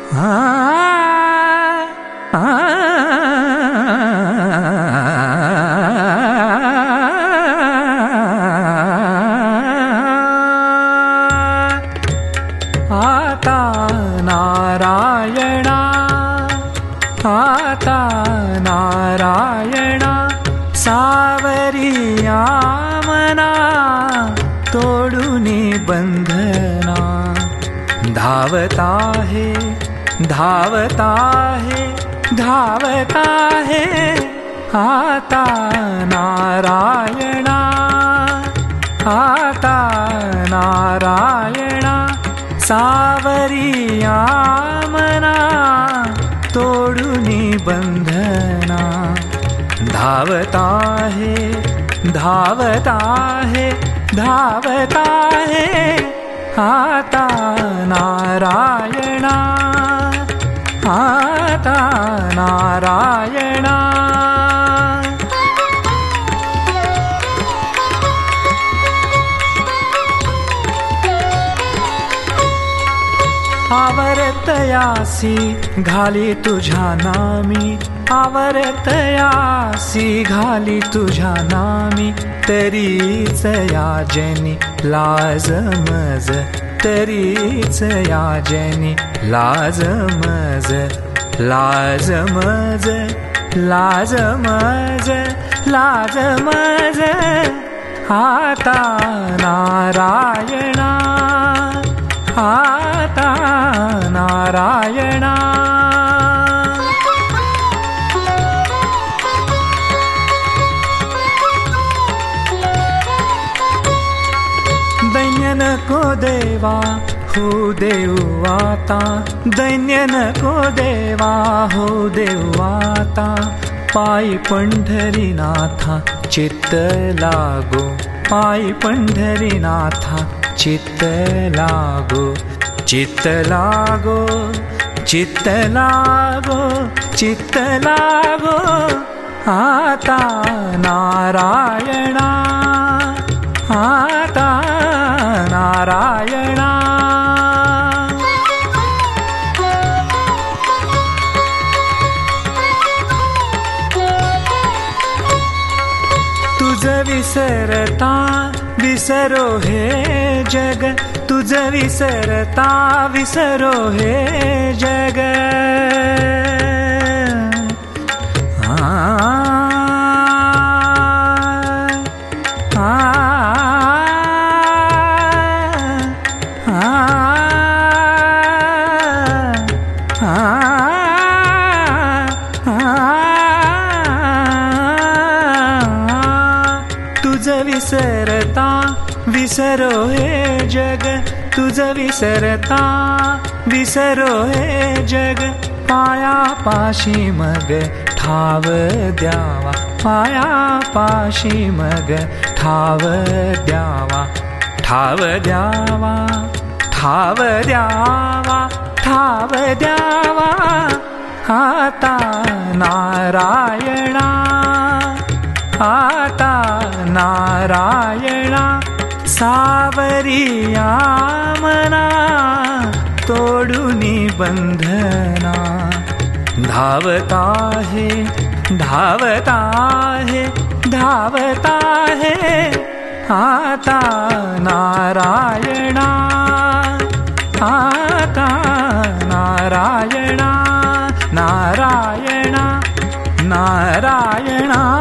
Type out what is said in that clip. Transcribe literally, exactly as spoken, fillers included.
आ आ आता नारायणा आता नारायणा सावरिया मना तोडूनी बंधना धावता है धावता है धावता है आता नारायणा आता नारायणा सावरिया मना तोडूनी बंधना धावता है धावता है धावता है आता नारायणा आता नारायणा आवर्तयासी घाली तुझ्या नामी आवर्तयासी घाली तुझ्या नामी तरीच याजनी लाजमज तरीच याजनी लाजमज लाजमज लाजमज लाजमज आता नारायणा आता नारायणा दैन्य नको देवा हो देऊ आता दैन्य नको देवा हो देऊ आता पायी पंढरीनाथा चित्त लागो पायी पंढरीनाथा चित्त लागो चित्त लागो चित्त लागो चित्त लागो आता नारायणा आता नारायणा तुझ विसरता विसरो हे जग तुझ विसरता विसरो हे जग आ आ तुझ विसरता विसरो हे जग तुझ विसरता विसरो हे जग पाया पाशी मग ठाव द्यावा पाया पाशी मग ठाव द्यावा ठाव द्यावा ठाव द्यावा ठाव द्यावा आता नारायणा आता नारायणा सावरिया मना तोडूनी बंधना धावता है धावता है धावता है आता नारायणा आता नारायणा नारायणा नारायणा